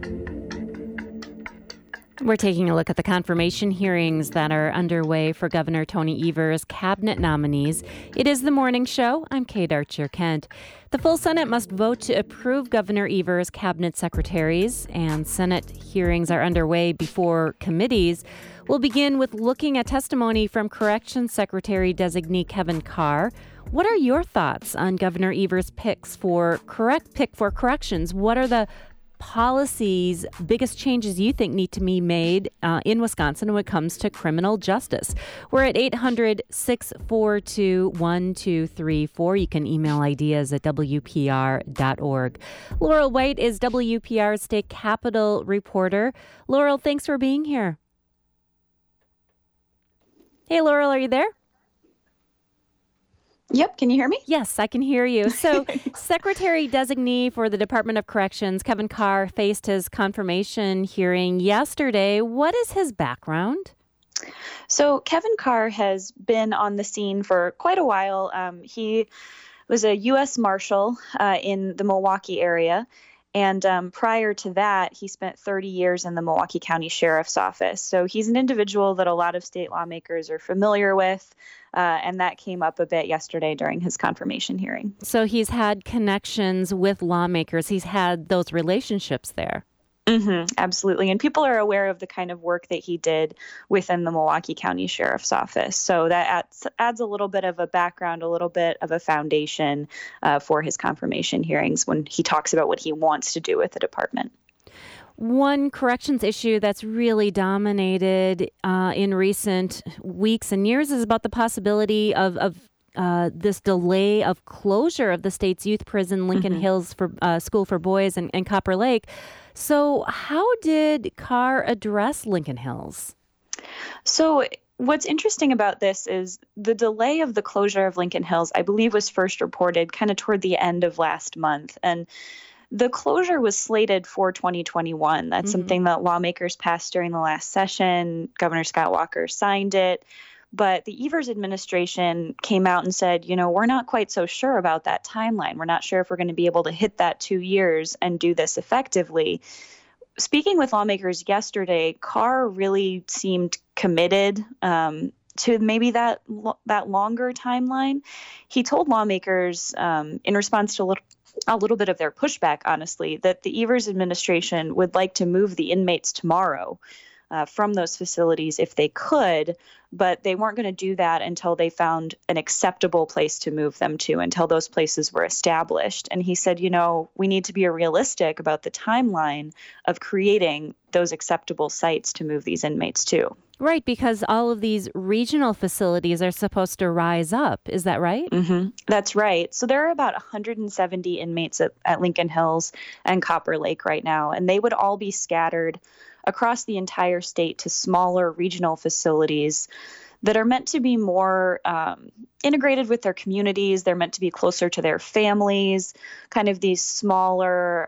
We're taking a look at the confirmation hearings that are underway for Governor Tony Evers' cabinet nominees. It is the morning show. I'm Kate Archer-Kent. The full Senate must vote to approve Governor Evers' cabinet secretaries, and Senate hearings are underway before committees. We'll begin with looking at testimony from Corrections Secretary designee Kevin Carr. What are your thoughts on Governor Evers' pick for corrections? What are the policies, biggest changes you think need to be made in Wisconsin when it comes to criminal justice? We're at 800-642-1234. You can email ideas at WPR.org. Laurel White is WPR's state capitol reporter. Laurel, thanks for being here. Hey, Laurel, are you there? Yep. Can you hear me? Yes, I can hear you. So Secretary designee for the Department of Corrections, Kevin Carr, faced his confirmation hearing yesterday. What is his background? So Kevin Carr has been on the scene for quite a while. He was a U.S. Marshal in the Milwaukee area. And prior to that, he spent 30 years in the Milwaukee County Sheriff's Office. So he's an individual that a lot of state lawmakers are familiar with. And that came up a bit yesterday during his confirmation hearing. So he's had connections with lawmakers. He's had those relationships there. Absolutely. And people are aware of the kind of work that he did within the Milwaukee County Sheriff's Office. So that adds a little bit of a background, a little bit of a foundation for his confirmation hearings when he talks about what he wants to do with the department. One corrections issue that's really dominated in recent weeks and years is about the possibility of this delay of closure of the state's youth prison, Lincoln Hills School for Boys and Copper Lake. So how did Carr address Lincoln Hills? So what's interesting about this is the delay of the closure of Lincoln Hills, I believe, was first reported kind of toward the end of last month. And the closure was slated for 2021. That's something that lawmakers passed during the last session. Governor Scott Walker signed it. But the Evers administration came out and said, we're not quite so sure about that timeline. We're not sure if we're going to be able to hit that 2 years and do this effectively. Speaking with lawmakers yesterday, Carr really seemed committed to maybe that longer timeline. He told lawmakers in response to a little bit of their pushback, honestly, that the Evers administration would like to move the inmates tomorrow from those facilities if they could, but they weren't going to do that until they found an acceptable place to move them to, until those places were established. And he said, we need to be realistic about the timeline of creating those acceptable sites to move these inmates to. Right, because all of these regional facilities are supposed to rise up. Is that right? That's right. So there are about 170 inmates at Lincoln Hills and Copper Lake right now, and they would all be scattered across the entire state to smaller regional facilities that are meant to be more integrated with their communities. They're meant to be closer to their families, kind of these smaller,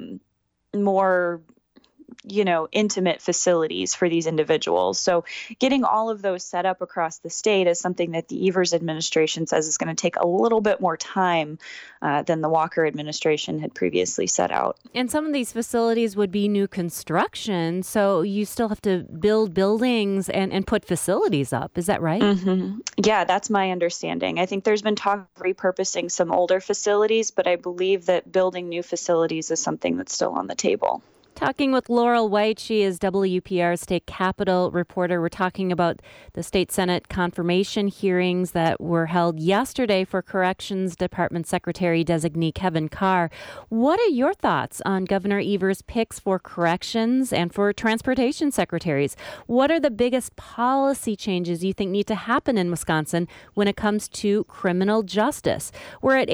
more intimate facilities for these individuals. So getting all of those set up across the state is something that the Evers administration says is going to take a little bit more time than the Walker administration had previously set out. And some of these facilities would be new construction, so you still have to build buildings and put facilities up. Is that right? Yeah, that's my understanding. I think there's been talk of repurposing some older facilities, but I believe that building new facilities is something that's still on the table. Talking with Laurel White. She is WPR's state capitol reporter. We're talking about the state Senate confirmation hearings that were held yesterday for Corrections Department Secretary designee Kevin Carr. What are your thoughts on Governor Evers' picks for corrections and for transportation secretaries? What are the biggest policy changes you think need to happen in Wisconsin when it comes to criminal justice? We're at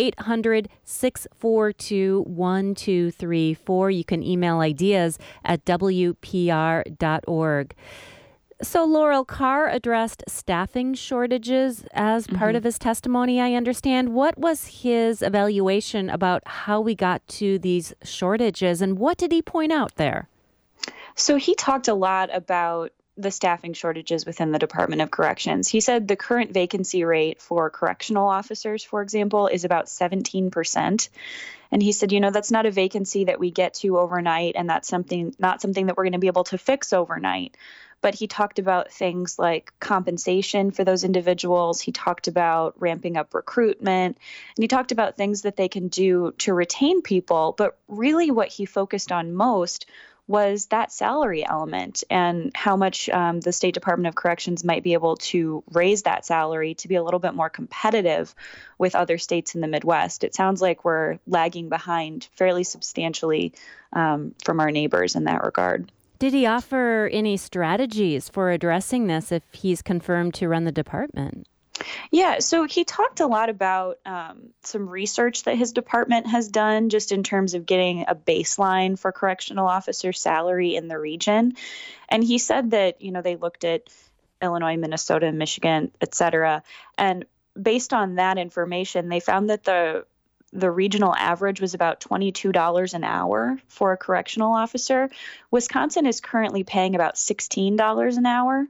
800-642-1234. You can email ideas at WPR.org. So, Laurel, Carr addressed staffing shortages as part of his testimony, I understand. What was his evaluation about how we got to these shortages, and what did he point out there? So he talked a lot about the staffing shortages within the Department of Corrections. He said the current vacancy rate for correctional officers, for example, is about 17%. And he said, that's not a vacancy that we get to overnight, and that's not something that we're going to be able to fix overnight. But he talked about things like compensation for those individuals. He talked about ramping up recruitment, and he talked about things that they can do to retain people. But really what he focused on most was that salary element and how much the State Department of Corrections might be able to raise that salary to be a little bit more competitive with other states in the Midwest. It sounds like we're lagging behind fairly substantially from our neighbors in that regard. Did he offer any strategies for addressing this if he's confirmed to run the department? Yeah, so he talked a lot about some research that his department has done just in terms of getting a baseline for correctional officer salary in the region. And he said that, they looked at Illinois, Minnesota, Michigan, et cetera. And based on that information, they found that the regional average was about $22 an hour for a correctional officer. Wisconsin is currently paying about $16 an hour.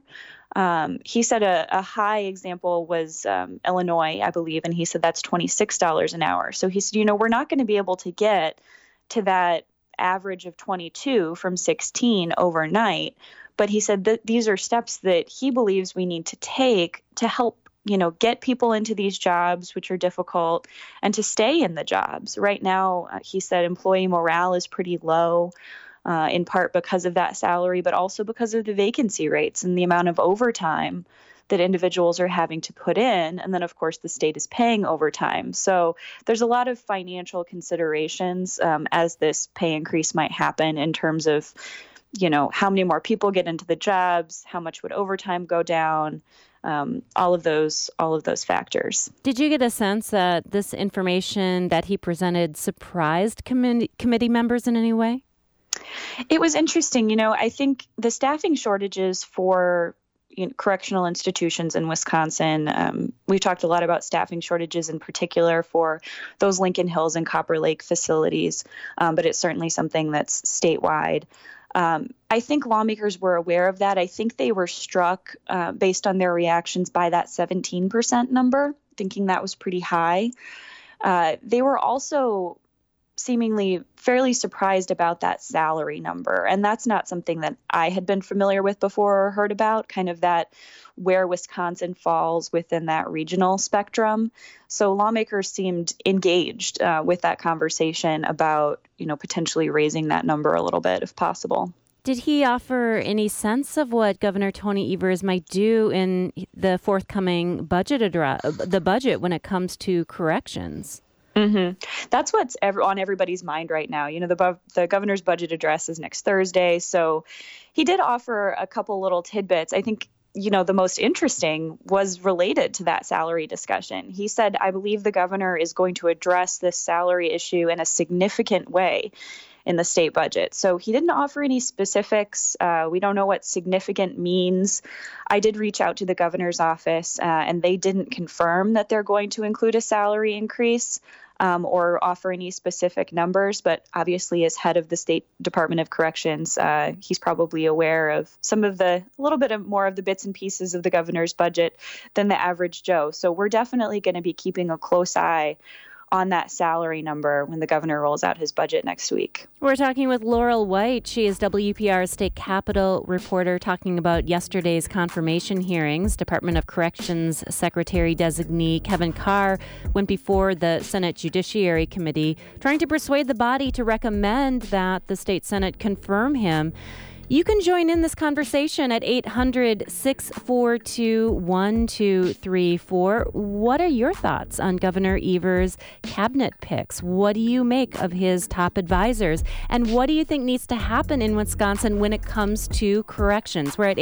He said a high example was Illinois, I believe, and he said that's $26 an hour. So he said, we're not going to be able to get to that average of 22 from 16 overnight. But he said that these are steps that he believes we need to take to help get people into these jobs, which are difficult, and to stay in the jobs. Right now, he said employee morale is pretty low, in part because of that salary, but also because of the vacancy rates and the amount of overtime that individuals are having to put in. And then, of course, the state is paying overtime. So there's a lot of financial considerations as this pay increase might happen in terms of, how many more people get into the jobs, how much would overtime go down, all of those factors. Did you get a sense that this information that he presented surprised committee members in any way? It was interesting. I think the staffing shortages for correctional institutions in Wisconsin, we've talked a lot about staffing shortages in particular for those Lincoln Hills and Copper Lake facilities, but it's certainly something that's statewide. I think lawmakers were aware of that. I think they were struck based on their reactions by that 17% number, thinking that was pretty high. They were also seemingly fairly surprised about that salary number. And that's not something that I had been familiar with before or heard about, kind of that where Wisconsin falls within that regional spectrum. So lawmakers seemed engaged with that conversation about, potentially raising that number a little bit if possible. Did he offer any sense of what Governor Tony Evers might do in the forthcoming budget when it comes to corrections? Mm-hmm. That's what's on everybody's mind right now. The governor's budget address is next Thursday. So he did offer a couple little tidbits. I think, the most interesting was related to that salary discussion. He said, I believe the governor is going to address this salary issue in a significant way in the state budget. So he didn't offer any specifics. We don't know what significant means. I did reach out to the governor's office, and they didn't confirm that they're going to include a salary increase or offer any specific numbers. But obviously, as head of the State Department of Corrections, he's probably aware of a little bit more of the bits and pieces of the governor's budget than the average Joe. So we're definitely going to be keeping a close eye on that salary number when the governor rolls out his budget next week. We're talking with Laurel White. She is WPR's state capitol reporter, talking about yesterday's confirmation hearings. Department of Corrections Secretary Designee Kevin Carr went before the Senate Judiciary Committee, trying to persuade the body to recommend that the state Senate confirm him. You can join in this conversation at 800-642-1234. What are your thoughts on Governor Evers' cabinet picks? What do you make of his top advisors? And what do you think needs to happen in Wisconsin when it comes to corrections? We're at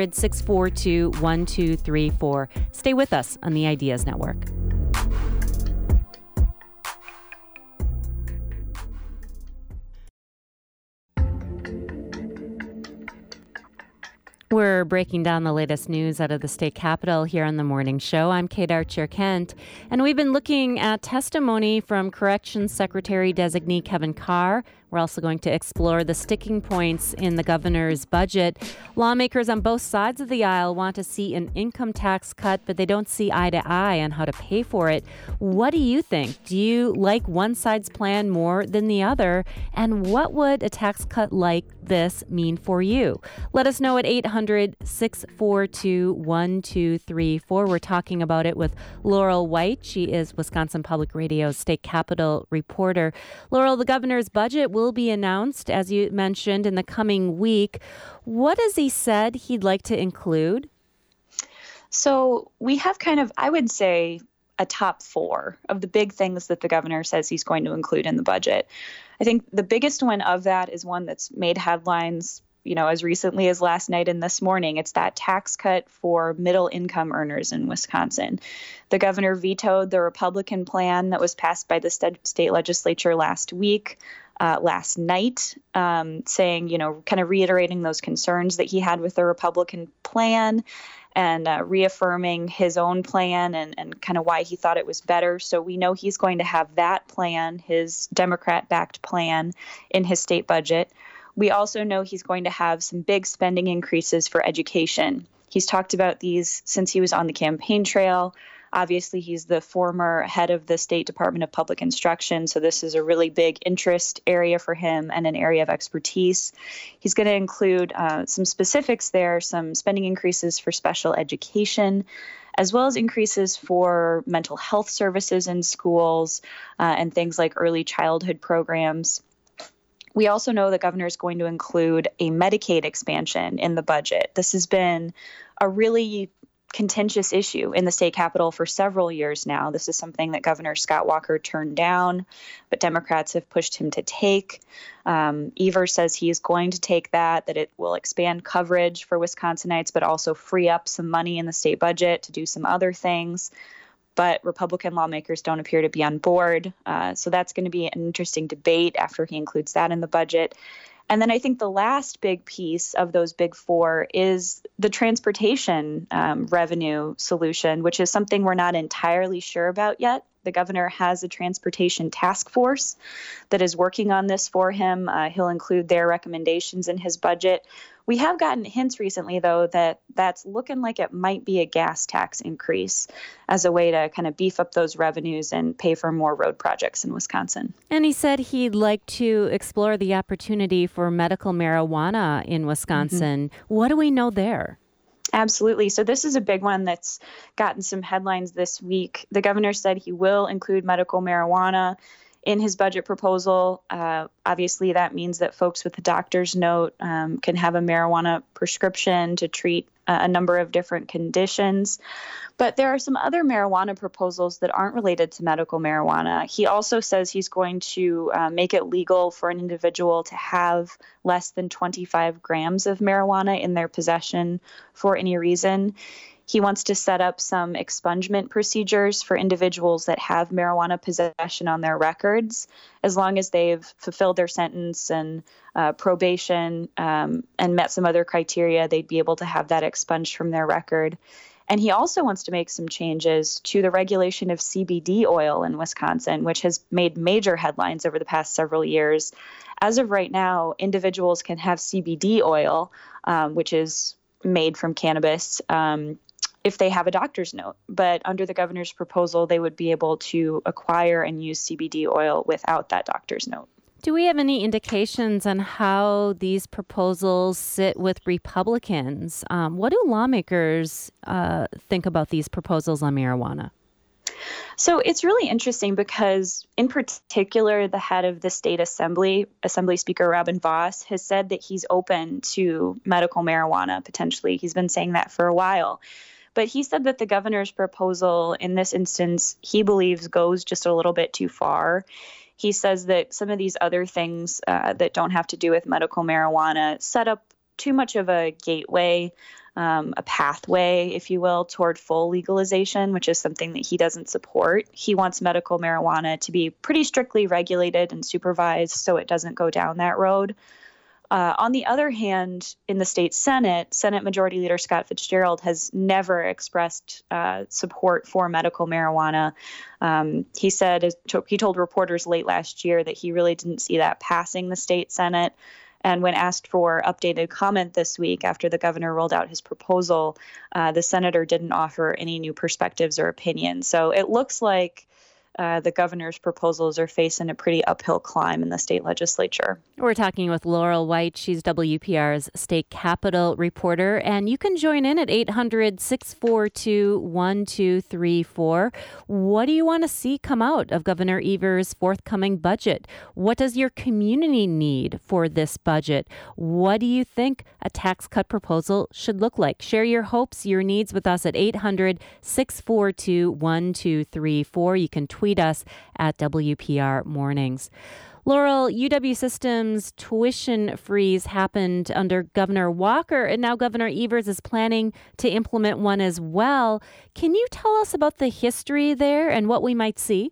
800-642-1234. Stay with us on the Ideas Network. We're breaking down the latest news out of the state capitol here on the morning show. I'm Kate Archer-Kent, and we've been looking at testimony from Corrections Secretary Designee Kevin Carr. We're also going to explore the sticking points in the governor's budget. Lawmakers on both sides of the aisle want to see an income tax cut, but they don't see eye to eye on how to pay for it. What do you think? Do you like one side's plan more than the other? And what would a tax cut like this mean for you? Let us know at 800-642-1234. We're talking about it with Laurel White. She is Wisconsin Public Radio's state capitol reporter. Laurel, the governor's budget will be announced, as you mentioned, in the coming week. What has he said he'd like to include? So we have kind of, I would say, a top four of the big things that the governor says he's going to include in the budget. I think the biggest one of that is one that's made headlines, as recently as last night and this morning. It's that tax cut for middle income earners in Wisconsin. The governor vetoed the Republican plan that was passed by the state legislature last night, saying, kind of reiterating those concerns that he had with the Republican plan and reaffirming his own plan and kind of why he thought it was better. So we know he's going to have that plan, his Democrat-backed plan, in his state budget. We also know he's going to have some big spending increases for education. He's talked about these since he was on the campaign trail. Obviously, he's the former head of the State Department of Public Instruction, so this is a really big interest area for him and an area of expertise. He's going to include some specifics there, some spending increases for special education, as well as increases for mental health services in schools and things like early childhood programs. We also know the governor is going to include a Medicaid expansion in the budget. This has been a really contentious issue in the state capitol for several years now. This is something that Governor Scott Walker turned down, but Democrats have pushed him to take. Evers says he is going to take that it will expand coverage for Wisconsinites, but also free up some money in the state budget to do some other things. But Republican lawmakers don't appear to be on board. So that's going to be an interesting debate after he includes that in the budget. And then I think the last big piece of those big four is the transportation revenue solution, which is something we're not entirely sure about yet. The governor has a transportation task force that is working on this for him. He'll include their recommendations in his budget. We have gotten hints recently, though, that that's looking like it might be a gas tax increase as a way to kind of beef up those revenues and pay for more road projects in Wisconsin. And he said he'd like to explore the opportunity for medical marijuana in Wisconsin. Mm-hmm. What do we know there? Absolutely. So this is a big one that's gotten some headlines this week. The governor said he will include medical marijuana in his budget proposal. Obviously, that means that folks with a doctor's note can have a marijuana prescription to treat a number of different conditions. But there are some other marijuana proposals that aren't related to medical marijuana. He also says he's going to make it legal for an individual to have less than 25 grams of marijuana in their possession for any reason. He wants to set up some expungement procedures for individuals that have marijuana possession on their records, as long as they've fulfilled their sentence and probation and met some other criteria, they'd be able to have that expunged from their record. And he also wants to make some changes to the regulation of CBD oil in Wisconsin, which has made major headlines over the past several years. As of right now, individuals can have CBD oil, which is made from cannabis, if they have a doctor's note. But under the governor's proposal, they would be able to acquire and use CBD oil without that doctor's note. Do we have any indications on how these proposals sit with Republicans? What do lawmakers think about these proposals on marijuana? So it's really interesting because, in particular, the head of the state Assembly Speaker Robin Vos, has said that he's open to medical marijuana potentially. He's been saying that for a while. But he said that the governor's proposal in this instance, he believes, goes just a little bit too far. He says that some of these other things that don't have to do with medical marijuana set up too much of a gateway, a pathway, if you will, toward full legalization, which is something that he doesn't support. He wants medical marijuana to be pretty strictly regulated and supervised so it doesn't go down that road. On the other hand, in the state Senate Majority Leader Scott Fitzgerald has never expressed support for medical marijuana. He told reporters late last year that he really didn't see that passing the state Senate. And when asked for updated comment this week after the governor rolled out his proposal, the senator didn't offer any new perspectives or opinions. So it looks like the governor's proposals are facing a pretty uphill climb in the state legislature. We're talking with Laurel White. She's WPR's state capitol reporter, and you can join in at 800-642-1234. What do you want to see come out of Governor Evers' forthcoming budget? What does your community need for this budget? What do you think a tax cut proposal should look like? Share your hopes, your needs with us at 800-642-1234. You can tweet us at WPR Mornings. Laurel, UW System's tuition freeze happened under Governor Walker, and now Governor Evers is planning to implement one as well. Can you tell us about the history there and what we might see?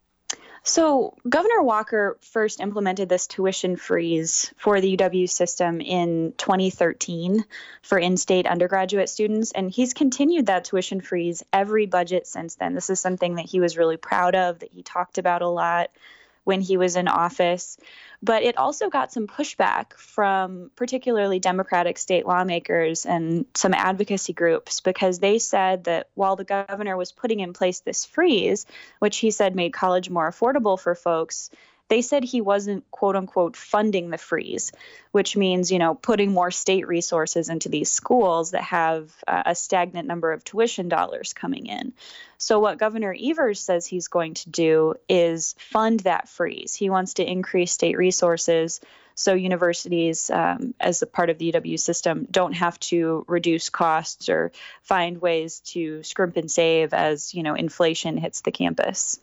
So Governor Walker first implemented this tuition freeze for the UW system in 2013 for in-state undergraduate students, and he's continued that tuition freeze every budget since then. This is something that he was really proud of, that he talked about a lot when he was in office. But it also got some pushback from particularly Democratic state lawmakers and some advocacy groups, because they said that while the governor was putting in place this freeze, which he said made college more affordable for folks, they said he wasn't, quote unquote, funding the freeze, which means, putting more state resources into these schools that have a stagnant number of tuition dollars coming in. So what Governor Evers says he's going to do is fund that freeze. He wants to increase state resources so universities, as a part of the UW system, don't have to reduce costs or find ways to scrimp and save as, inflation hits the campus.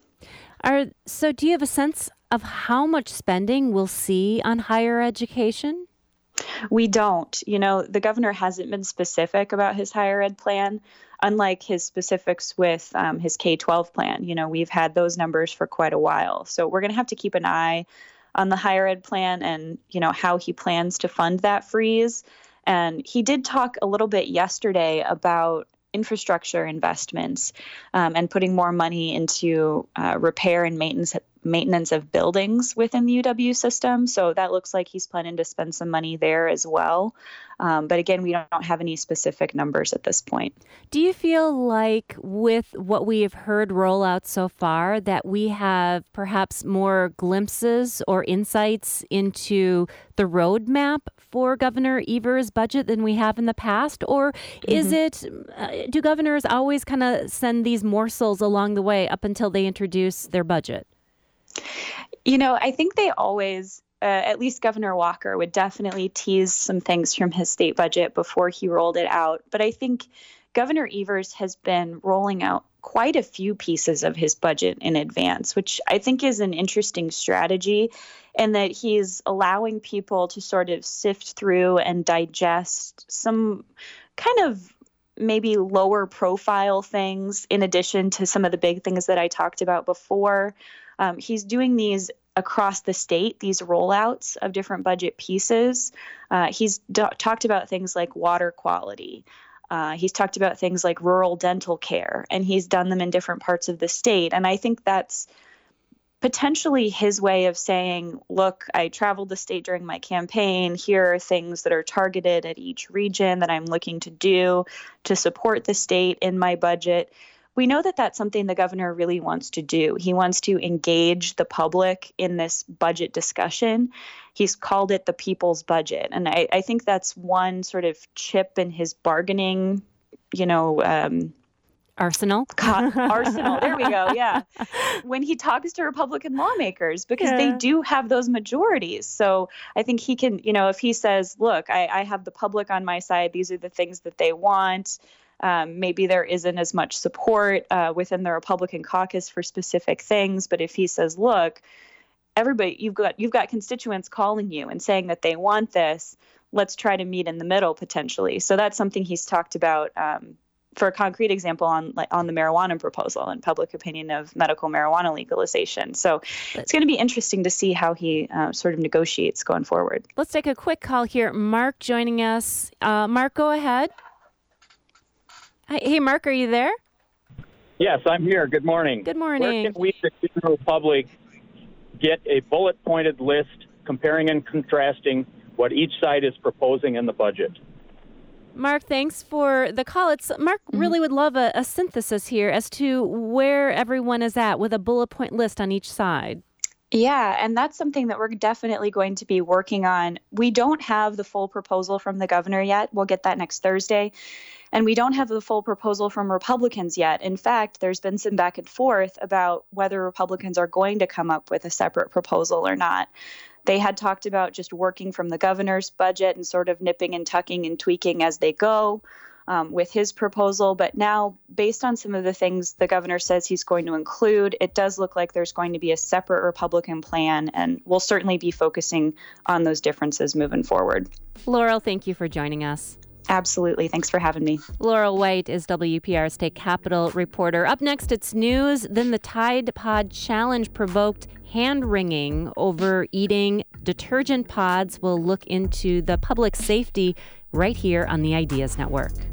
So do you have a sense of how much spending we'll see on higher education? We don't. The governor hasn't been specific about his higher ed plan, unlike his specifics with his K-12 plan. We've had those numbers for quite a while. So we're going to have to keep an eye on the higher ed plan and, how he plans to fund that freeze. And he did talk a little bit yesterday about infrastructure investments and putting more money into repair and maintenance of buildings within the UW system. So that looks like he's planning to spend some money there as well. But again, we don't have any specific numbers at this point. Do you feel like with what we have heard roll out so far that we have perhaps more glimpses or insights into the roadmap for Governor Evers' budget than we have in the past? Or is it, do governors always kind of send these morsels along the way up until they introduce their budget? I think they always, at least Governor Walker, would definitely tease some things from his state budget before he rolled it out. But I think Governor Evers has been rolling out quite a few pieces of his budget in advance, which I think is an interesting strategy, and that he's allowing people to sort of sift through and digest some kind of maybe lower profile things in addition to some of the big things that I talked about before. He's doing these across the state, these rollouts of different budget pieces. He's talked about things like water quality. He's talked about things like rural dental care, and he's done them in different parts of the state. And I think that's potentially his way of saying, look, I traveled the state during my campaign. Here are things that are targeted at each region that I'm looking to do to support the state in my budget. We know that that's something the governor really wants to do. He wants to engage the public in this budget discussion. He's called it the people's budget. And I think that's one sort of chip in his bargaining, arsenal. Arsenal. There we go. Yeah. When he talks to Republican lawmakers, because they do have those majorities. So I think he can, if he says, look, I have the public on my side. These are the things that they want. Maybe there isn't as much support within the Republican caucus for specific things. But if he says, look, everybody, you've got constituents calling you and saying that they want this, let's try to meet in the middle potentially. So that's something he's talked about for a concrete example, on the marijuana proposal and public opinion of medical marijuana legalization. So it's going to be interesting to see how he sort of negotiates going forward. Let's take a quick call here. Mark joining us. Mark, go ahead. Hey, Mark, are you there? Yes, I'm here. Good morning. Good morning. Where can we, the general public, get a bullet-pointed list comparing and contrasting what each side is proposing in the budget? Mark, thanks for the call. Mark really would love a synthesis here as to where everyone is at with a bullet point list on each side. Yeah, and that's something that we're definitely going to be working on. We don't have the full proposal from the governor yet. We'll get that next Thursday. And we don't have the full proposal from Republicans yet. In fact, there's been some back and forth about whether Republicans are going to come up with a separate proposal or not. They had talked about just working from the governor's budget and sort of nipping and tucking and tweaking as they go with his proposal. But now, based on some of the things the governor says he's going to include, it does look like there's going to be a separate Republican plan, and we'll certainly be focusing on those differences moving forward. Laurel, thank you for joining us. Absolutely. Thanks for having me. Laurel White is WPR State Capitol reporter. Up next, it's news. Then the Tide Pod Challenge provoked hand-wringing over eating detergent pods. We'll look into the public safety right here on the Ideas Network.